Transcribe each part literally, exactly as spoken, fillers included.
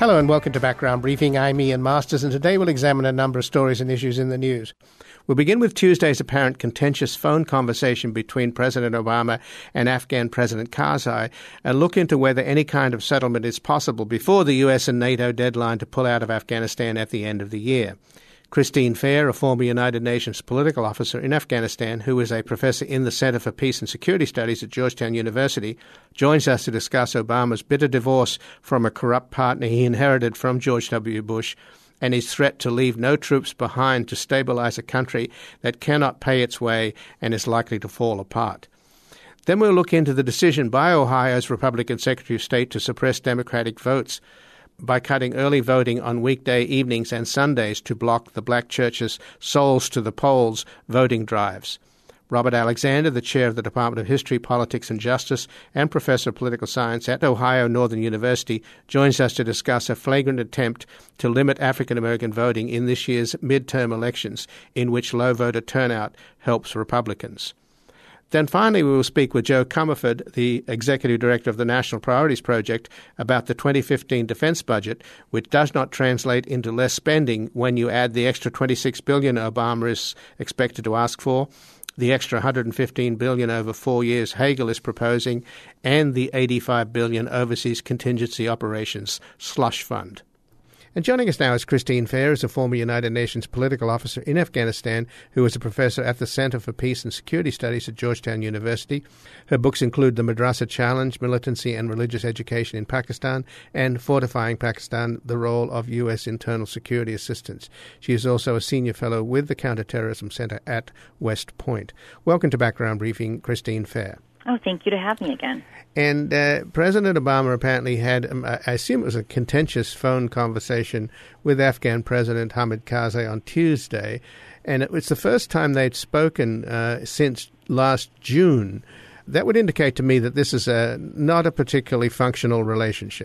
Hello and welcome to Background Briefing. I'm Ian Masters, and today we'll examine a number of stories and issues in the news. We'll begin with Tuesday's apparent contentious phone conversation between President Obama and Afghan President Karzai, and look into whether any kind of settlement is possible before the U S and NATO deadline to pull out of Afghanistan at the end of the year. Christine Fair, a former United Nations political officer in Afghanistan who is a professor in the Center for Peace and Security Studies at Georgetown University, joins us to discuss Obama's bitter divorce from a corrupt partner he inherited from George W. Bush and his threat to leave no troops behind to stabilize a country that cannot pay its way and is likely to fall apart. Then we'll look into the decision by Ohio's Republican Secretary of State to suppress Democratic votes by cutting early voting on weekday evenings and Sundays to block the black church's Souls to the Polls voting drives. Robert Alexander, the chair of the Department of History, Politics and Justice and professor of political science at Ohio Northern University, joins us to discuss a flagrant attempt to limit African American voting in this year's midterm elections, in which low voter turnout helps Republicans. Then finally, we will speak with Joe Comerford, the Executive Director of the National Priorities Project, about the twenty fifteen defense budget, which does not translate into less spending when you add the extra twenty-six billion dollars Obama is expected to ask for, the extra one hundred fifteen billion dollars over four years Hagel is proposing, and the eighty-five billion dollars Overseas Contingency Operations slush fund. And joining us now is Christine Fair, is a former United Nations political officer in Afghanistan who is a professor at the Center for Peace and Security Studies at Georgetown University. Her books include The Madrasa Challenge, Militancy and Religious Education in Pakistan, and Fortifying Pakistan, the Role of U S Internal Security Assistance. She is also a senior fellow with the Counterterrorism Center at West Point. Welcome to Background Briefing, Christine Fair. Oh, thank you to have me again. And uh, President Obama apparently had, um, I assume it was a contentious phone conversation with Afghan President Hamid Karzai on Tuesday, and it was the first time they'd spoken uh, since last June. That would indicate to me that this is a, not a particularly functional relationship.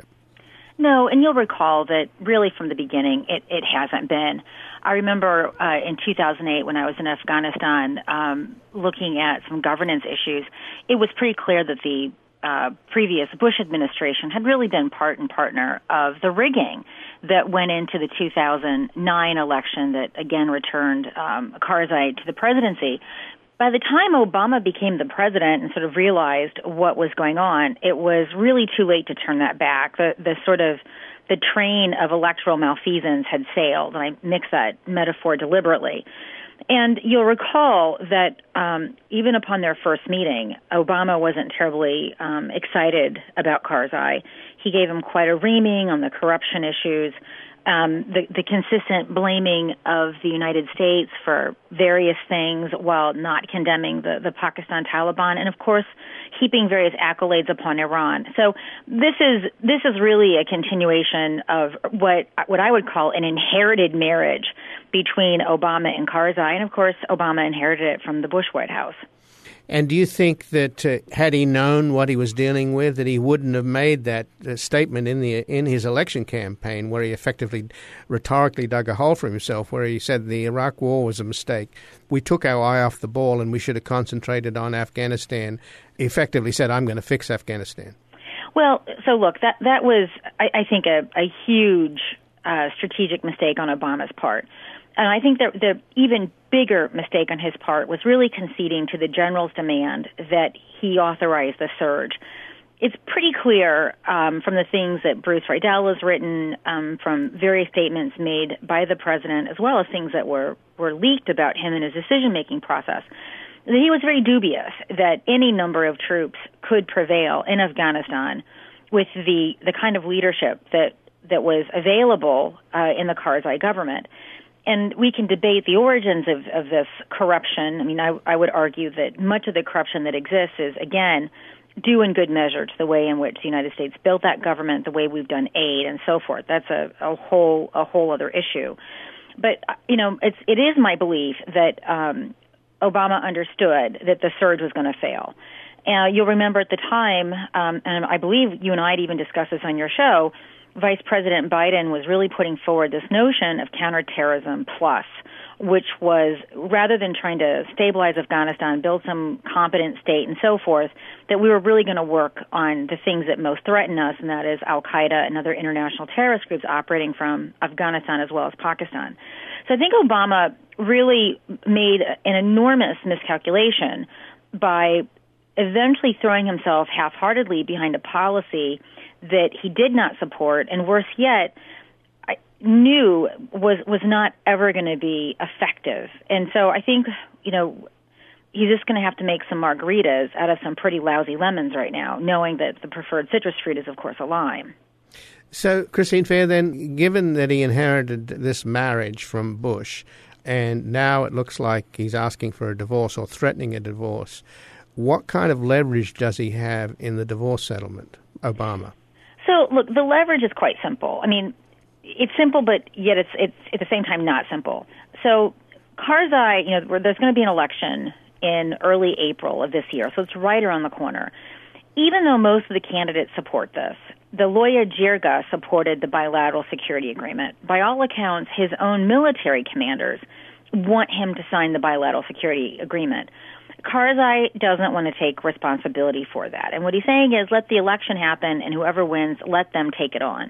No, and you'll recall that really from the beginning it, it hasn't been. I remember uh, in two thousand eight when I was in Afghanistan um, looking at some governance issues, it was pretty clear that the uh, previous Bush administration had really been part and partner of the rigging that went into the two thousand nine election that again returned um, Karzai to the presidency. By the time Obama became the president and sort of realized what was going on, it was really too late to turn that back. The, the sort of the train of electoral malfeasance had sailed, and I mix that metaphor deliberately. And you'll recall that um, even upon their first meeting, Obama wasn't terribly um, excited about Karzai. He gave him quite a reaming on the corruption issues. Um, the, the consistent blaming of the United States for various things while not condemning the, the Pakistan Taliban, and of course heaping various accolades upon Iran. So this is this is really a continuation of what what I would call an inherited marriage between Obama and Karzai, and of course Obama inherited it from the Bush White House. And do you think that uh, had he known what he was dealing with, that he wouldn't have made that uh, statement in the in his election campaign, where he effectively rhetorically dug a hole for himself, where he said the Iraq War was a mistake, we took our eye off the ball and we should have concentrated on Afghanistan? He effectively said, I'm going to fix Afghanistan. Well, so look, that that was, I, I think, a, a huge uh, strategic mistake on Obama's part. And I think that the even bigger mistake on his part was really conceding to the general's demand that he authorize the surge. It's pretty clear um, from the things that Bruce Riedel has written, um, from various statements made by the president, as well as things that were, were leaked about him and his decision-making process, that he was very dubious that any number of troops could prevail in Afghanistan with the, the kind of leadership that, that was available uh, in the Karzai government. And we can debate the origins of, of this corruption. I mean, I, I would argue that much of the corruption that exists is, again, due in good measure to the way in which the United States built that government, the way we've done aid, and so forth. That's a, a whole a whole other issue. But, you know, it's, it is my belief that um, Obama understood that the surge was going to fail. Uh, you'll remember at the time, um, and I believe you and I had even discussed this on your show, Vice President Biden was really putting forward this notion of counterterrorism plus, which was rather than trying to stabilize Afghanistan, build some competent state and so forth, that we were really going to work on the things that most threaten us, and that is al-Qaeda and other international terrorist groups operating from Afghanistan as well as Pakistan. So I think Obama really made an enormous miscalculation by eventually throwing himself half-heartedly behind a policy that he did not support, and worse yet, I knew was was not ever going to be effective. And so I think, you know, he's just going to have to make some margaritas out of some pretty lousy lemons right now, knowing that the preferred citrus fruit is, of course, a lime. So, Christine Fair, then, given that he inherited this marriage from Bush, and now it looks like he's asking for a divorce or threatening a divorce, what kind of leverage does he have in the divorce settlement, Obama? So, look, the leverage is quite simple. I mean, it's simple, but yet it's it's at the same time not simple. So, Karzai, you know, there's going to be an election in early April of this year, so it's right around the corner. Even though most of the candidates support this, the Loya Jirga supported the bilateral security agreement. By all accounts, his own military commanders want him to sign the bilateral security agreement. Karzai doesn't want to take responsibility for that. And what he's saying is, let the election happen, and whoever wins, let them take it on.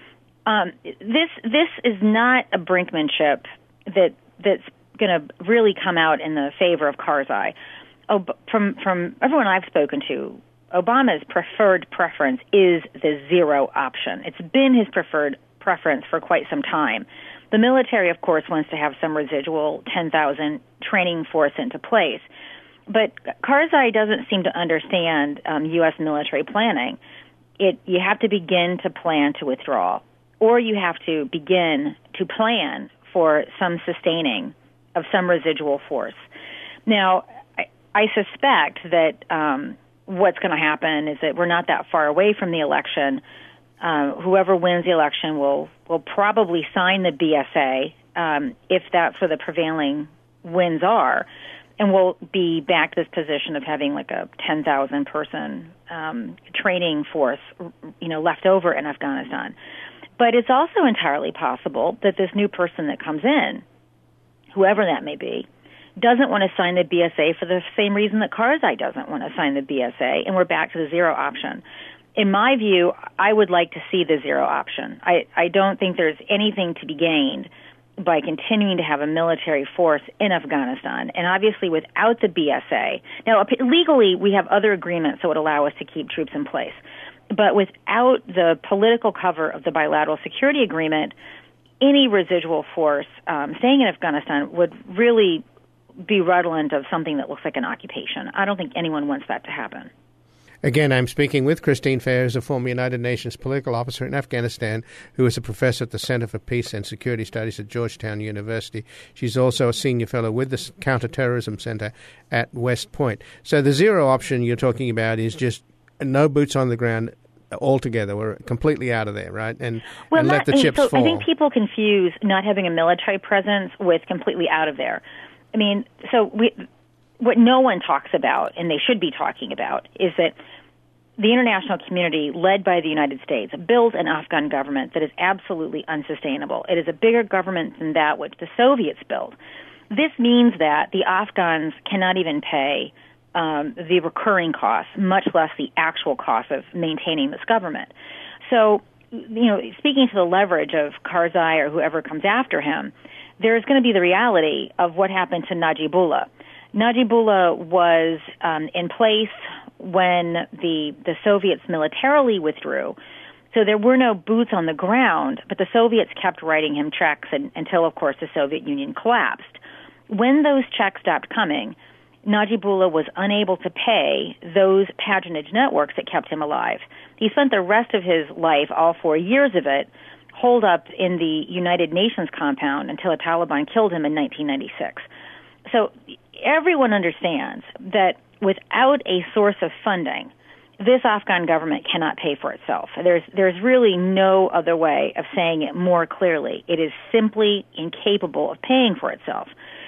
Um, this this is not a brinkmanship that that's going to really come out in the favor of Karzai. Oh, from from everyone I've spoken to, Obama's preferred preference is the zero option. It's been his preferred preference for quite some time. The military, of course, wants to have some residual ten thousand training force into place. But Karzai doesn't seem to understand um, U S military planning. It you have to begin to plan to withdraw, or you have to begin to plan for some sustaining of some residual force. Now, I, I suspect that um, what's going to happen is that we're not that far away from the election. Uh, whoever wins the election will will probably sign the B S A, um, if that's where the prevailing winds are. And we'll be back to this position of having like a ten thousand person um, training force, you know, left over in Afghanistan. But it's also entirely possible that this new person that comes in, whoever that may be, doesn't want to sign the B S A for the same reason that Karzai doesn't want to sign the B S A, and we're back to the zero option. In my view, I would like to see the zero option. I, I don't think there's anything to be gained by continuing to have a military force in Afghanistan. And obviously without the B S A, now legally we have other agreements that would allow us to keep troops in place. But without the political cover of the bilateral security agreement, any residual force um, staying in Afghanistan would really be redolent of something that looks like an occupation. I don't think anyone wants that to happen. Again, I'm speaking with Christine Fair, a former United Nations political officer in Afghanistan, who is a professor at the Center for Peace and Security Studies at Georgetown University. She's also a senior fellow with the Counterterrorism Center at West Point. So the zero option you're talking about is just no boots on the ground altogether. We're completely out of there, right? And, well, and not, let the chips so fall. I think people confuse not having a military presence with completely out of there. I mean, so we... what no one talks about, and they should be talking about, is that the international community, led by the United States, built an Afghan government that is absolutely unsustainable. It is a bigger government than that which the Soviets built. This means that the Afghans cannot even pay um, the recurring costs, much less the actual cost of maintaining this government. So, you know, speaking to the leverage of Karzai or whoever comes after him, there's going to be the reality of what happened to Najibullah. Najibullah was um, in place when the the Soviets militarily withdrew, so there were no boots on the ground, but the Soviets kept writing him checks and, until, of course, the Soviet Union collapsed. When those checks stopped coming, Najibullah was unable to pay those patronage networks that kept him alive. He spent the rest of his life, all four years of it, holed up in the United Nations compound until the Taliban killed him in nineteen ninety-six. So everyone understands that without a source of funding, this Afghan government cannot pay for itself. There's there's really no other way of saying it more clearly. It is simply incapable of paying for itself.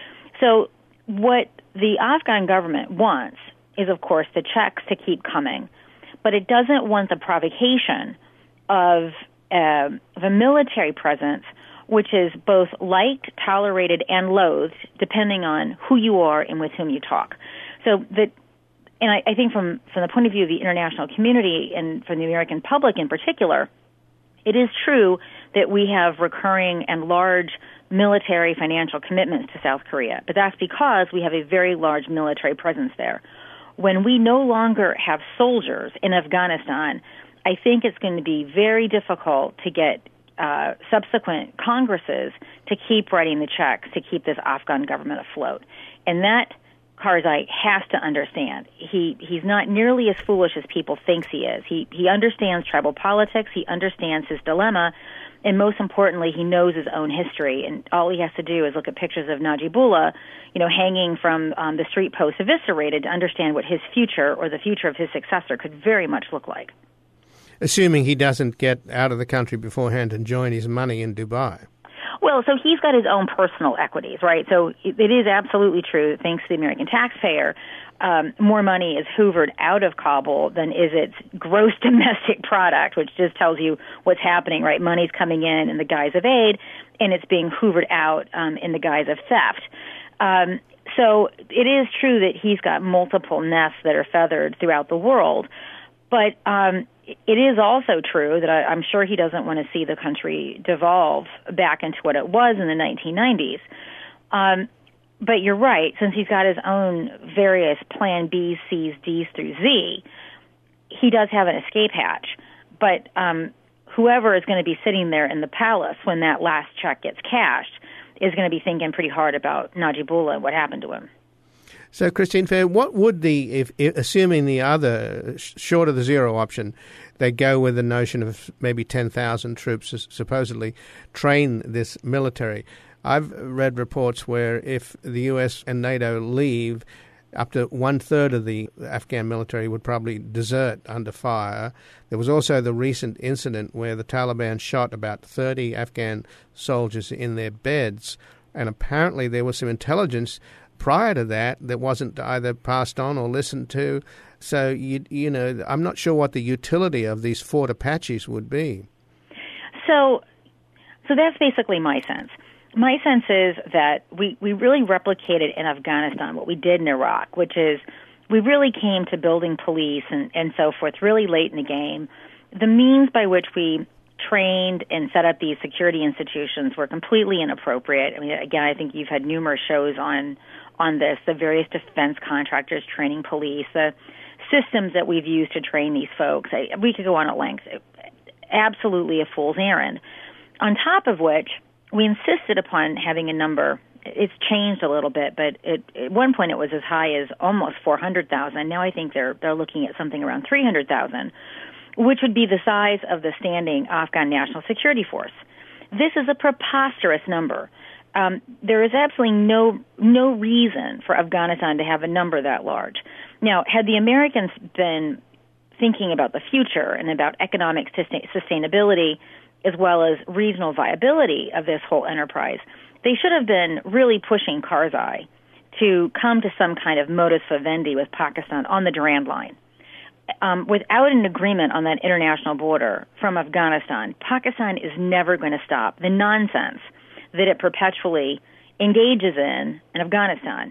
So what the Afghan government wants is, of course, the checks to keep coming, but it doesn't want the provocation of, uh, of a military presence which is both liked, tolerated, and loathed, depending on who you are and with whom you talk. So that, and I, I think from, from the point of view of the international community and from the American public in particular, it is true that we have recurring and large military financial commitments to South Korea, but that's because we have a very large military presence there. When we no longer have soldiers in Afghanistan, I think it's going to be very difficult to get uh, subsequent Congresses to keep writing the checks to keep this Afghan government afloat. And that Karzai has to understand. He he's not nearly as foolish as people think he is. He he understands tribal politics. He understands his dilemma. And most importantly, he knows his own history. And all he has to do is look at pictures of Najibullah, you know, hanging from um, the street post eviscerated to understand what his future or the future of his successor could very much look like. Assuming he doesn't get out of the country beforehand and join his money in Dubai. Well, so he's got his own personal equities, right? So it is absolutely true that thanks to the American taxpayer, um, more money is hoovered out of Kabul than is its gross domestic product, which just tells you what's happening, right? Money's coming in in the guise of aid, and it's being hoovered out um, in the guise of theft. Um, so it is true that he's got multiple nests that are feathered throughout the world, but um, it is also true that I, I'm sure he doesn't want to see the country devolve back into what it was in the nineteen nineties. Um, but you're right, since he's got his own various plan B's, C's, D's through Z, he does have an escape hatch. But um, whoever is going to be sitting there in the palace when that last check gets cashed is going to be thinking pretty hard about Najibullah and what happened to him. So, Christine Fair, what would the, if, if assuming the other, short of the zero option, they go with the notion of maybe ten thousand troops supposedly train this military? I've read reports where if the U S and NATO leave, up to one-third of the Afghan military would probably desert under fire. There was also the recent incident where the Taliban shot about thirty Afghan soldiers in their beds, and apparently there was some intelligence prior to that that wasn't either passed on or listened to. So, you, you know, I'm not sure what the utility of these Fort Apaches would be. So, so that's basically my sense. My sense is that we, we really replicated in Afghanistan what we did in Iraq, which is we really came to building police and, and so forth really late in the game. The means by which we trained and set up these security institutions were completely inappropriate. I mean, again, I think you've had numerous shows on on this, the various defense contractors training police, the systems that we've used to train these folks. I, we could go on at length. Absolutely a fool's errand. On top of which, we insisted upon having a number. It's changed a little bit, but it, at one point it was as high as almost four hundred thousand. Now I think they're they're looking at something around three hundred thousand, which would be the size of the standing Afghan National Security Force. This is a preposterous number. Um, there is absolutely no no reason for Afghanistan to have a number that large. Now, had the Americans been thinking about the future and about economic sustain- sustainability as well as regional viability of this whole enterprise, they should have been really pushing Karzai to come to some kind of modus vivendi with Pakistan on the Durand Line. Um, without an agreement on that international border from Afghanistan, Pakistan is never going to stop the nonsense that it perpetually engages in in Afghanistan.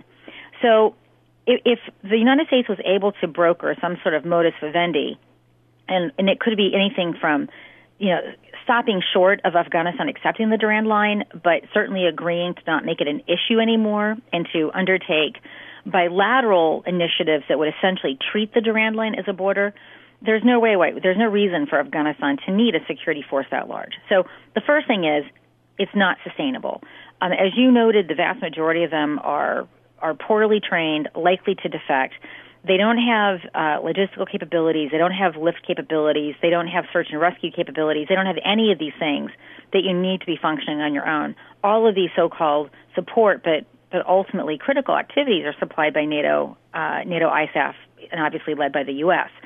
So if, if the United States was able to broker some sort of modus vivendi, and, and it could be anything from, you know, stopping short of Afghanistan accepting the Durand Line, but certainly agreeing to not make it an issue anymore and to undertake bilateral initiatives that would essentially treat the Durand Line as a border, there's no way, wait, there's no reason for Afghanistan to need a security force that large. So the first thing is, it's not sustainable. Um, as you noted, the vast majority of them are are poorly trained, likely to defect. They don't have uh, logistical capabilities. They don't have lift capabilities. They don't have search and rescue capabilities. They don't have any of these things that you need to be functioning on your own. All of these so-called support, but but ultimately critical activities are supplied by NATO, uh, NATO I S A F, and obviously led by the U S.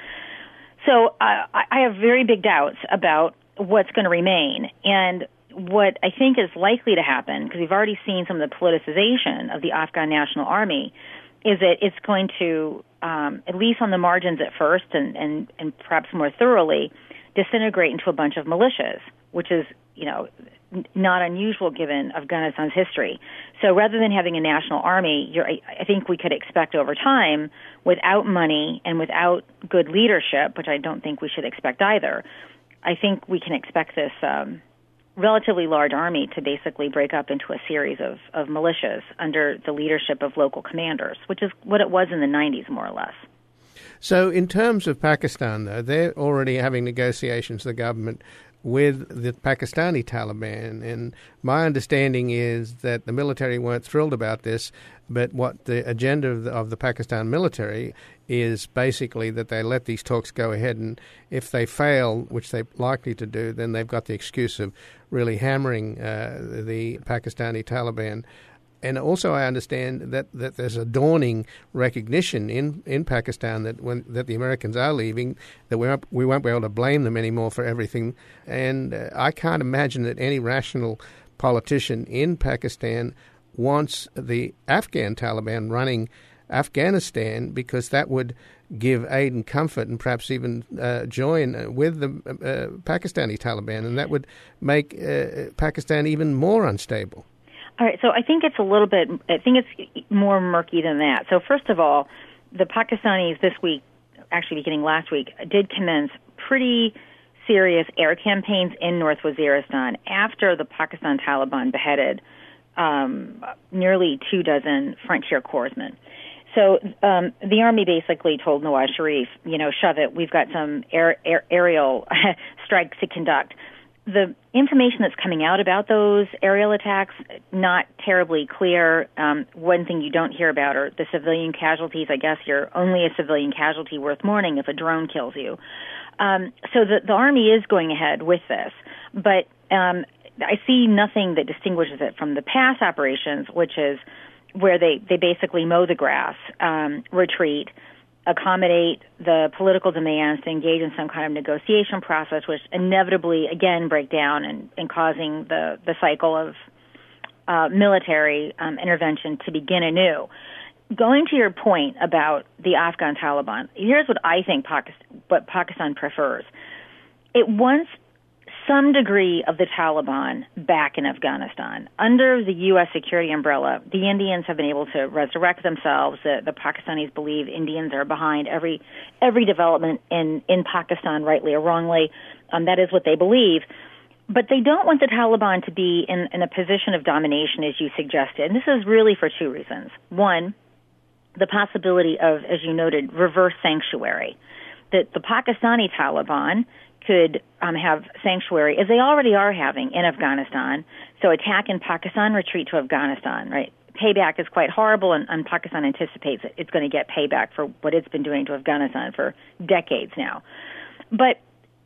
So uh, I have very big doubts about what's going to remain. And what I think is likely to happen, because we've already seen some of the politicization of the Afghan National Army, is that it's going to, um, at least on the margins at first and, and, and perhaps more thoroughly, disintegrate into a bunch of militias, which is, you know, not unusual given Afghanistan's history. So rather than having a national army, you're, I, I think we could expect over time, without money and without good leadership, which I don't think we should expect either, I think we can expect this um, relatively large army to basically break up into a series of, of militias under the leadership of local commanders, which is what it was in the nineties, more or less. So in terms of Pakistan, though, they're already having negotiations, the government, with the Pakistani Taliban. And my understanding is that the military weren't thrilled about this, but what the agenda of the, of the Pakistan military is basically that they let these talks go ahead, and if they fail, which they're likely to do, then they've got the excuse of really hammering uh, the Pakistani Taliban. And also I understand that, that there's a dawning recognition in, in Pakistan that when that the Americans are leaving, that we won't, we won't be able to blame them anymore for everything. And uh, I can't imagine that any rational politician in Pakistan wants the Afghan Taliban running Afghanistan, because that would give aid and comfort and perhaps even uh, join with the uh, Pakistani Taliban, and that would make uh, Pakistan even more unstable. All right, so I think it's a little bit, I think it's more murky than that. So first of all, the Pakistanis this week, actually beginning last week, did commence pretty serious air campaigns in North Waziristan after the Pakistan Taliban beheaded um, nearly two dozen frontier corpsmen. So um, the army basically told Nawaz Sharif, you know, shove it, we've got some air, air, aerial strikes to conduct. The information that's coming out about those aerial attacks, not terribly clear. Um, one thing you don't hear about are the civilian casualties. I guess you're only a civilian casualty worth mourning if a drone kills you. Um, so the, the Army is going ahead with this. But um, I see nothing that distinguishes it from the past operations, which is where they, they basically mow the grass, um, retreat, accommodate the political demands to engage in some kind of negotiation process, which inevitably, again, break down and, and causing the, the cycle of uh, military um, intervention to begin anew. Going to your point about the Afghan Taliban, here's what I think Pakistan, what Pakistan prefers. It wants some degree of the Taliban back in Afghanistan. Under the U S security umbrella, the Indians have been able to resurrect themselves. The, the Pakistanis believe Indians are behind every every development in, in Pakistan, rightly or wrongly. Um, that is what they believe. But they don't want the Taliban to be in, in a position of domination, as you suggested. And this is really for two reasons. One, the possibility of, as you noted, reverse sanctuary. That the Pakistani Taliban could um, have sanctuary, as they already are having in Afghanistan. So attack in Pakistan, retreat to Afghanistan, right? Payback is quite horrible, and, and Pakistan anticipates that it's going to get payback for what it's been doing to Afghanistan for decades now. But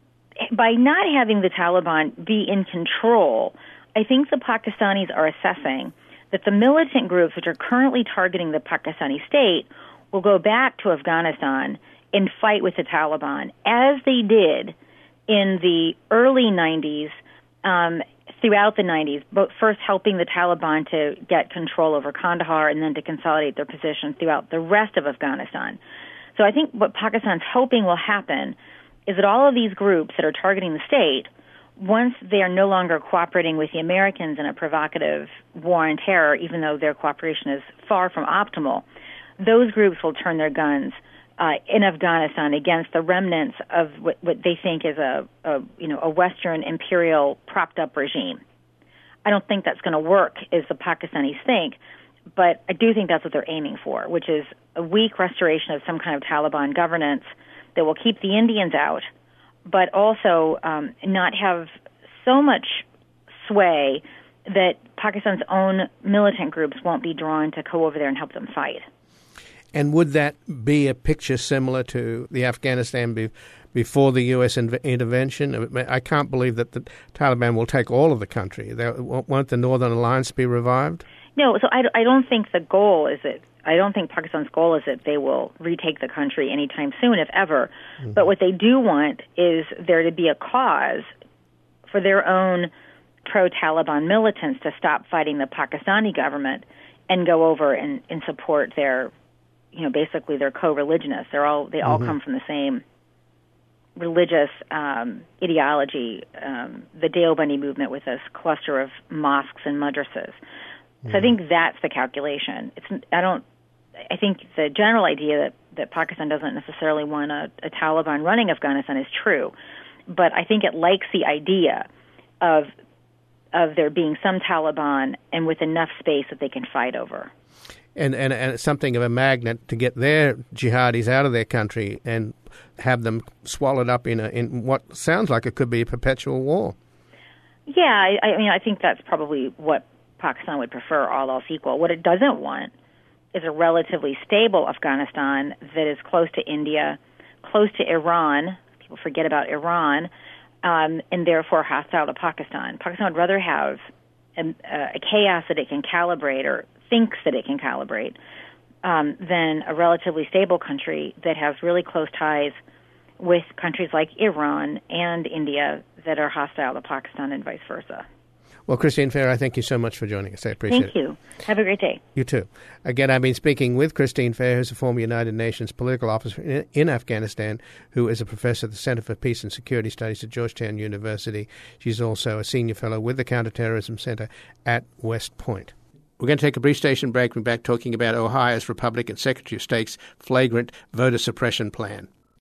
by not having the Taliban be in control, I think the Pakistanis are assessing that the militant groups which are currently targeting the Pakistani state will go back to Afghanistan and fight with the Taliban, as they did in the early nineties, um, throughout the nineties, but first helping the Taliban to get control over Kandahar and then to consolidate their position throughout the rest of Afghanistan. So I think what Pakistan's hoping will happen is that all of these groups that are targeting the state, once they are no longer cooperating with the Americans in a provocative war on terror, even though their cooperation is far from optimal, those groups will turn their guns Uh, in Afghanistan against the remnants of what, what they think is a, a, you know, a Western imperial propped-up regime. I don't think that's going to work, as the Pakistanis think, but I do think that's what they're aiming for, which is a weak restoration of some kind of Taliban governance that will keep the Indians out, but also um, not have so much sway that Pakistan's own militant groups won't be drawn to go over there and help them fight. And would that be a picture similar to the Afghanistan be, before the U S in, intervention? I can't believe that the Taliban will take all of the country. They, won't the Northern Alliance be revived? No, so I, I don't think the goal is that, I don't think Pakistan's goal is that they will retake the country anytime soon, if ever. Mm-hmm. But what they do want is there to be a cause for their own pro-Taliban militants to stop fighting the Pakistani government and go over and, and support their, you know, basically they're co-religionists. They're all they all mm-hmm. come from the same religious um, ideology, um, the Deobandi movement with this cluster of mosques and madrasas. So mm. I think that's the calculation. It's I don't. I think the general idea that, that Pakistan doesn't necessarily want a, a Taliban running Afghanistan is true, but I think it likes the idea of of there being some Taliban and with enough space that they can fight over. And, and and it's something of a magnet to get their jihadis out of their country and have them swallowed up in a, in what sounds like it could be a perpetual war. Yeah, I, I mean, I think that's probably what Pakistan would prefer, all else equal. What it doesn't want is a relatively stable Afghanistan that is close to India, close to Iran. People forget about Iran, um, and therefore hostile to Pakistan. Pakistan would rather have a, a chaos that it can calibrate or thinks that it can calibrate um, than a relatively stable country that has really close ties with countries like Iran and India that are hostile to Pakistan and vice versa. Well, Christine Fair, I thank you so much for joining us. I appreciate it. Thank it. you. Have a great day. You too. Again, I've been speaking with Christine Fair, who's a former United Nations political officer in, in Afghanistan, who is a professor at the Center for Peace and Security Studies at Georgetown University. She's also a senior fellow with the Counterterrorism Center at West Point. We're going to take a brief station break. We're back talking about Ohio's Republican Secretary of State's flagrant voter suppression plan.